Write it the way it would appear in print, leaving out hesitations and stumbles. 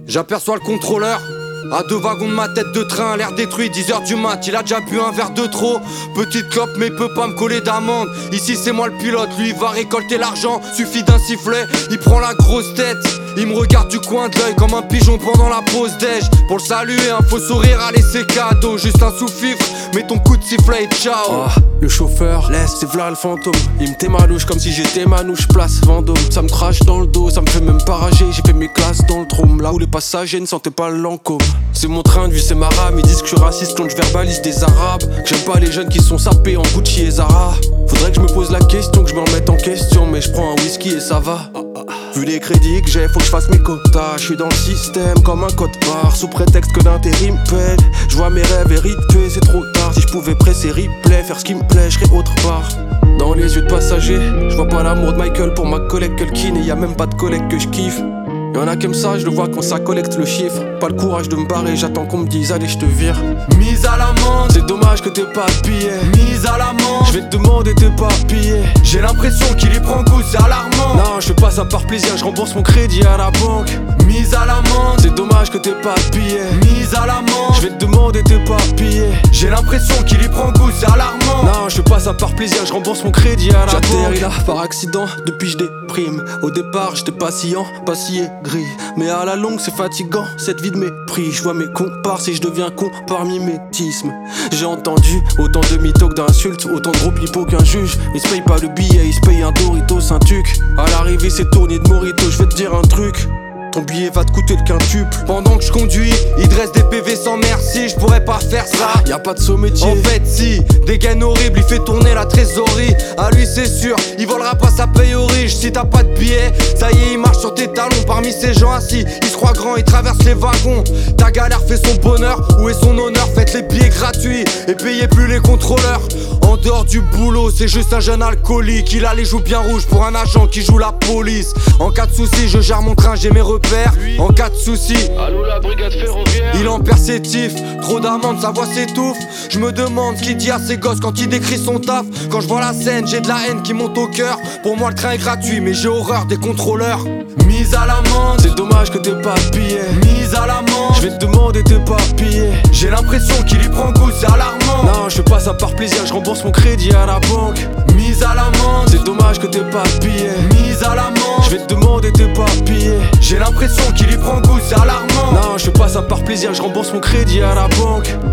J'aperçois le contrôleur à 2 wagons de ma tête de train, l'air détruit, 10h du mat, il a déjà bu un verre de trop. Petite clope mais il peut pas me coller d'amende. Ici c'est moi le pilote, lui il va récolter l'argent. Suffit d'un sifflet, il prend la grosse tête. Il me regarde du coin de l'œil comme un pigeon pendant la pause déj. Pour le saluer, un faux sourire à laisser cadeau. Juste un sous-fifre, mets ton coup de sifflet et ciao. Le chauffeur, laisse, c'est v'là le fantôme. Il me tait ma louche comme si j'étais Manouche, place Vendôme. Ça me crache dans le dos, ça me fait même pas rager. J'ai fait mes classes dans le trône, là où les passagers ne sentaient pas le Lancôme. C'est mon train de vie, c'est ma rame. Ils disent que je suis raciste quand je verbalise des arabes. Que j'aime pas les jeunes qui sont sapés en Gucci et Zara. Faudrait que je me pose la question, que je me remette en question. Mais je prends un whisky et ça va. Vu les crédits que j'ai, faut que je fasse mes quotas. Je suis dans le système comme un code barre. Sous prétexte que l'intérim peine. Je vois mes rêves hériter, c'est trop tard. Si je pouvais presser replay, faire ce qui me plaît, je serais autre part. Dans les yeux de passagers, je vois pas l'amour de Michael pour ma collègue Culkin. Et y a même pas de collègue que je kiffe. Y'en a qui aiment ça, je le vois quand ça collecte le chiffre. Pas le courage de me barrer, j'attends qu'on me dise allez je te vire. Mise à l'amende, c'est dommage que t'es pas pillé. Mise à l'amende, je vais te demander t'es pas pillé. J'ai l'impression qu'il y prend goût, c'est alarmant. Non, je fais pas ça par plaisir, je rembourse mon crédit à la banque. Mise à l'amende, c'est dommage que t'es pas pillé. Mise à l'amende, je vais te demander t'es pas pillé. J'ai l'impression qu'il y prend goût, c'est alarmant. Non, je fais pas ça par plaisir, je rembourse mon crédit à la banque. J'atterris là par accident, depuis je déprime. Au départ j'étais patient, pas si aigri. Mais à la longue c'est fatigant, cette vie de mépris. Je vois mes comparses et je deviens con par mimétisme. J'ai entendu autant de mythos que d'insultes, autant de gros pipeaux qu'un juge. Ils se payent pas le billet, ils se payent un Doritos, un tuc. À l'arrivée c'est tourné de Morito, je vais te dire un truc. Ton billet va te coûter le quintuple. Pendant que je conduis, il dresse des PV sans merci. Je pourrais pas faire ça, y'a pas de saut métier. En fait si, des gains horribles, il fait tourner la trésorerie. À lui c'est sûr, il volera pas sa paye aux riches. Si t'as pas de billet, ça y est il marche sur tes talons. Parmi ces gens assis, il se croit grand, il traverse les wagons. Ta galère fait son bonheur, où est son honneur? Faites les billets gratuits et payez plus les contrôleurs. En dehors du boulot, c'est juste un jeune alcoolique. Il a les joues bien rouges pour un agent qui joue la police. En cas de soucis, je gère mon train, j'ai mes repères. En cas de soucis, allô la brigade ferroviaire. Il en persétif, trop d'amendes, sa voix s'étouffe. Je me demande ce qu'il dit à ses gosses quand il décrit son taf. Quand je vois la scène, j'ai de la haine qui monte au cœur. Pour moi le train est gratuit, mais j'ai horreur des contrôleurs. Mise à l'amende, c'est dommage que t'es pas pillé. Mise à l'amende, je vais te demander t'es pas pillé. J'ai l'impression qu'il y prend goût, c'est alarmant. Non, je fais pas ça par plaisir, je rembourse mon crédit à la banque. Mise à l'amende, c'est dommage que t'es pas pillé. Mise à l'amende, je vais te demander t'es pas pillé. J'ai l'impression qu'il y prend goût, c'est alarmant. Non, je fais pas ça par plaisir, je rembourse mon crédit à la banque.